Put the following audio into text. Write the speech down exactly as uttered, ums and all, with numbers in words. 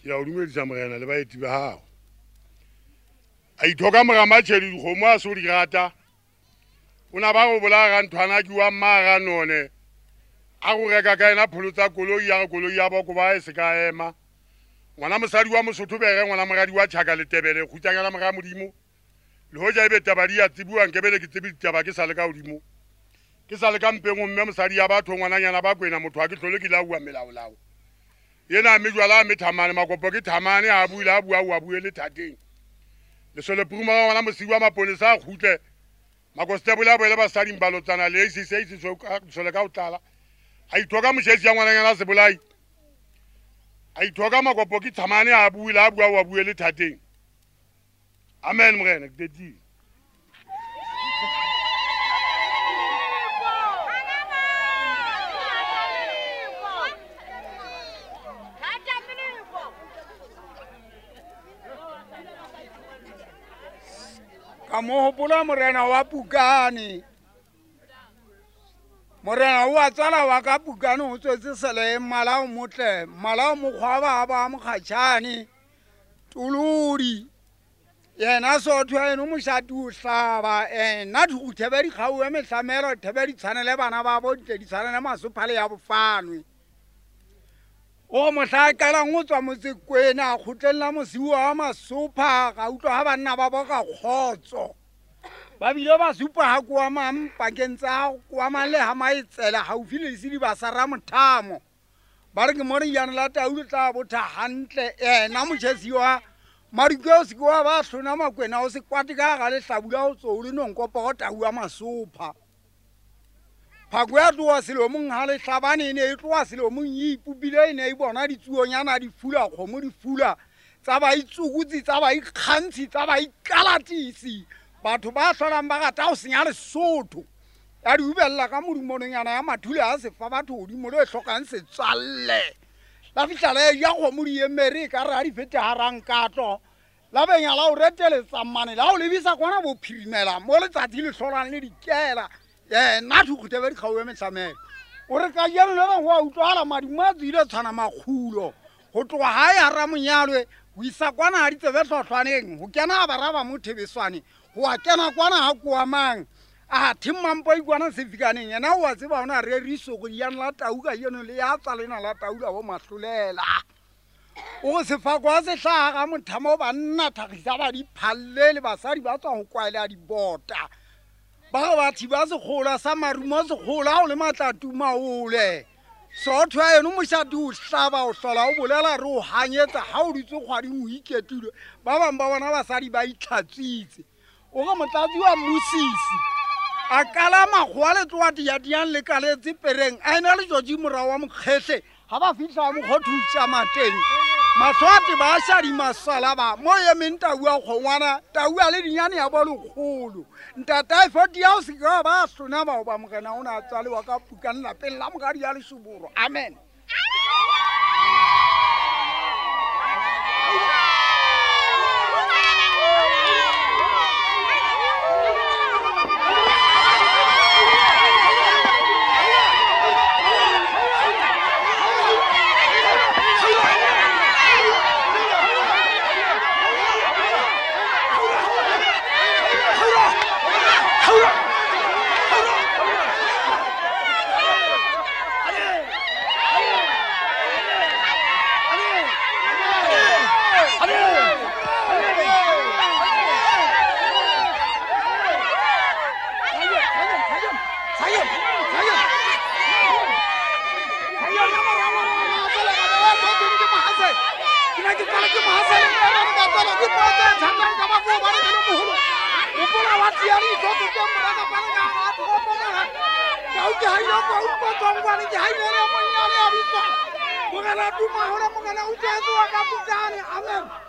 ya o dumedisa morena le baeti ba hao a ithoka mogamatšhedi dikgomo a se o di rata o na ba go bolaga nthwana ke wa mmaga none a go reka ka ena pholo tsa koloi ya koloi ya boko ba e se ka ema ngwana mosadi wa Mosotho bege ngwana mogadi wa Tšhaka le Tebele khutanyana moga modimo le hoja ebe tabadi ya tsibuwa nkebele ke tsebi taba ke sale ka odimo ke sale ka mpengo mme mosadi ya batho ngwananyana ba kwena motho a ke tlole ke la bua melaolao yena me jwala me thamane makopo ke thamane a buila a bua a bue le thateng le sole puma wa ngwana mosiwa maponesa a khutle makostebole a boele basadi mbalotsana le isi se isi sole ka o tlala a ithoka mošetši ya ngwananyana se bolai a ithoka makopo ke thamane a buila a bua a bue le thateng amen morena ke tedi Amo hopola morena wa Pukane morena wa tsala wa ka Pukane o tswetse sele mmala o motle mmala o mokgwa ba mokgatšhane tuludi yena Sotho eno mošati o hlaba ena di go thebe dikgau eme hlamelo thebe di tshwanele bana ba bontle di tshwanele masophale ya bofanwe o mohla kala ngo tswa motse kwena khutlela mosiwa wa masopha ga utlwa ha banna ba boka khotso ba bile ba supa ha kwa mampa kentsa kwa male ha maitsela ha ufile sidi ba sara mothamo ba re ke mo re yana la taulu tla botha hantle ena motšhesiwa mariko se kwa ba hlona makwena o se kwati ka ga le hlabula o tsole no nkopa go taua masopha phako ya tloa selomong ha le hlabane ne e tloa selomong e ipupile e ne e bona ditsuonyana di fula kgomo di fula tsa ba itsukutsi tsa ba ikgantshi tsa ba ikalatisi batho ba hlolang ba gata o senya Lesotho ya di ubella ka modumononyana ya mathule a se fa batho godimo le e hlokang se tsalle la fitlhale ya kgomo di emere ka re a di fete harang katlo la benya la o retele tsammane la o lebisa kwana bophirimela mo letsatsi le hlolang le dikela yena thu khutebe di kgawe metsamelo o re ka jalo le go a utlwala madimo a tsile tshwana makgulo go tloga ha ya ra monyalwe o isa kwana a ditsebe tlhotlhwaneng go kena a baraba mo Thebeswane go a kena kwana ha kwa mang a thimmampo ikwana sefikaneng yena o a tseba ona re riso go yana la tauka yeno le ya tsalena la tauka bo mahlolela o se fa kwa se hlaga mothamo ba nna thagisa ba di phalle le basadi ba tswa go kwaela di bota ba ba thiba se khola sa marumo se khola o le matla tuma ole Sotho eno mošati o hlaba o hlola o bolela re o hanyetsa ha o ditse kgwadi mo iketule ba bang ba bona basadi ba itlhatsitse o ga motlatsi wa Mosisi a kala magwa le twati ya diang le kaletse pereng a ena le joji morao wa mokgehle ha ba fihla mo khothutsha mateng maswati ba shadi masala ba mo ye menta wa khongwana taua le dinyane ya bolo kholo ntata ifoti ya o se ka ba sona ba ba mogena ona tsale wa ka Pukane la pele la mogadi ya le suburo amen Amen.